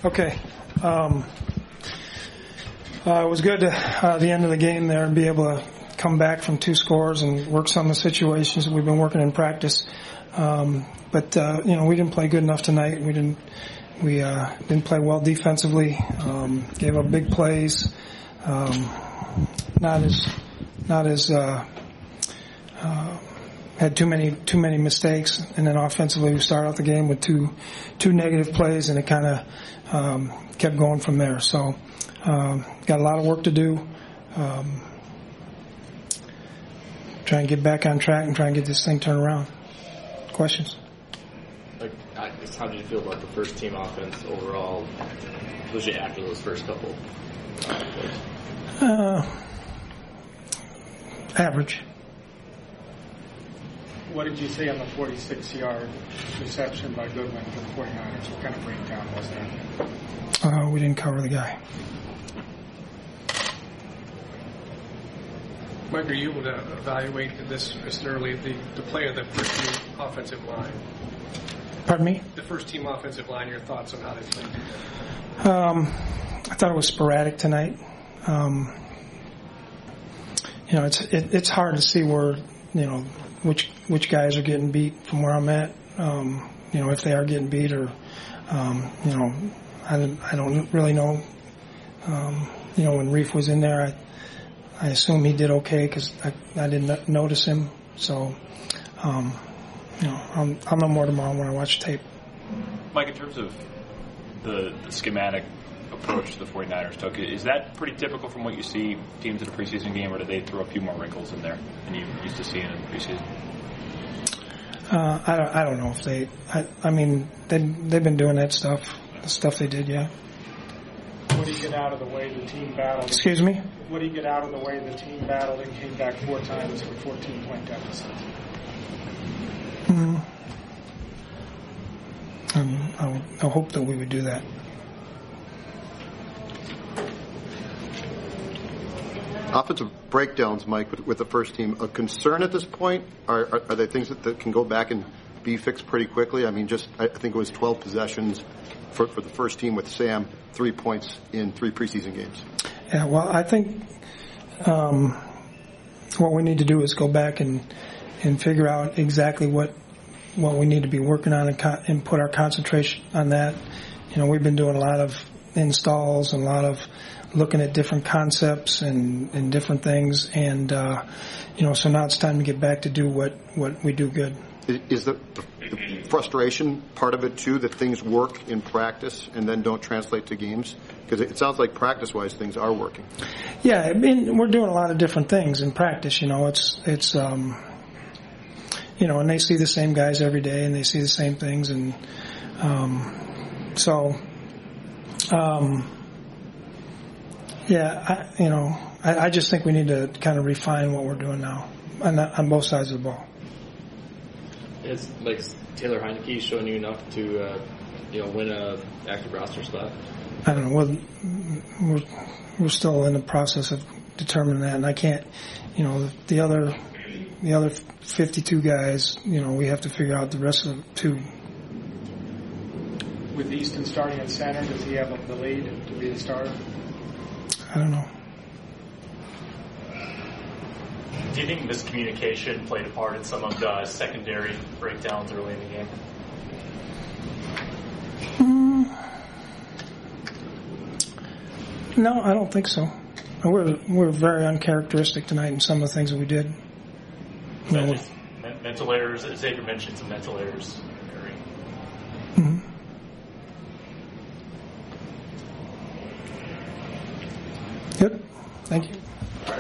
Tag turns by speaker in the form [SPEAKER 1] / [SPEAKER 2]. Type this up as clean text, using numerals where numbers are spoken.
[SPEAKER 1] Okay. It was good at the end of the game there and be able to come back from 2 scores and work some of the situations that we've been working in practice. But we didn't play good enough tonight. We didn't play well defensively. Gave up big plays. Had too many mistakes, and then offensively we started out the game with two negative plays, and it kind of kept going from there. So got a lot of work to do. Try and get back on track and try and get this thing turned around. Questions?
[SPEAKER 2] How did you feel about the first team offense overall, especially after those first couple plays?
[SPEAKER 1] Average.
[SPEAKER 3] What did you see on the 46-yard reception by Goodwin for the 49ers? What kind of breakdown was that?
[SPEAKER 1] We didn't cover the guy.
[SPEAKER 4] Mike, are you able to evaluate this early, the play of the first team offensive line?
[SPEAKER 1] Pardon me?
[SPEAKER 4] The first team offensive line, your thoughts on how they played?
[SPEAKER 1] I thought it was sporadic tonight. It's hard to see where, which guys are getting beat from where I'm at. If they are getting beat or, I don't really know. When Reef was in there, I assume he did okay because I didn't notice him. So, I'll know more tomorrow when I watch tape.
[SPEAKER 5] Mike, in terms of the schematic approach the 49ers took, is that pretty typical from what you see teams in a preseason game, or did they throw a few more wrinkles in there than you used to see in a preseason?
[SPEAKER 1] I don't know if they've been doing that stuff, the stuff they did, yeah.
[SPEAKER 3] What do you get out of the way the team battled?
[SPEAKER 1] Excuse me?
[SPEAKER 3] What do you get out of the way the team battled and came back 4 times with 14-point deficit?
[SPEAKER 1] I hope that we would do that.
[SPEAKER 6] Offensive breakdowns, Mike, with the first team, a concern at this point? Are they things that can go back and be fixed pretty quickly? I mean, I think it was 12 possessions for the first team with Sam, 3 points in 3 preseason games.
[SPEAKER 1] Yeah, well, I think what we need to do is go back and figure out exactly what we need to be working on and put our concentration on that. We've been doing a lot of installs and a lot of looking at different concepts and different things, and so now it's time to get back to do what we do good.
[SPEAKER 6] Is the frustration part of it too, that things work in practice and then don't translate to games? Because it sounds like practice-wise things are working.
[SPEAKER 1] Yeah, I mean, we're doing a lot of different things in practice. It's and they see the same guys every day and they see the same things, and I just think we need to kind of refine what we're doing now on both sides of the ball.
[SPEAKER 2] It's like Taylor Heineke showing you enough to, win a active roster spot?
[SPEAKER 1] I don't know. We're still in the process of determining that, and I can't. The other 52 guys. We have to figure out the rest of them too.
[SPEAKER 3] With Easton starting at center, does he have the lead to be the starter?
[SPEAKER 1] I don't know.
[SPEAKER 7] Do you think miscommunication played a part in some of the secondary breakdowns early in the game?
[SPEAKER 1] No, I don't think so. We're very uncharacteristic tonight in some of the things that we did.
[SPEAKER 7] Mental errors. Xavier mentioned some mental errors occurring.
[SPEAKER 1] Mm-hmm. Good. Thank you.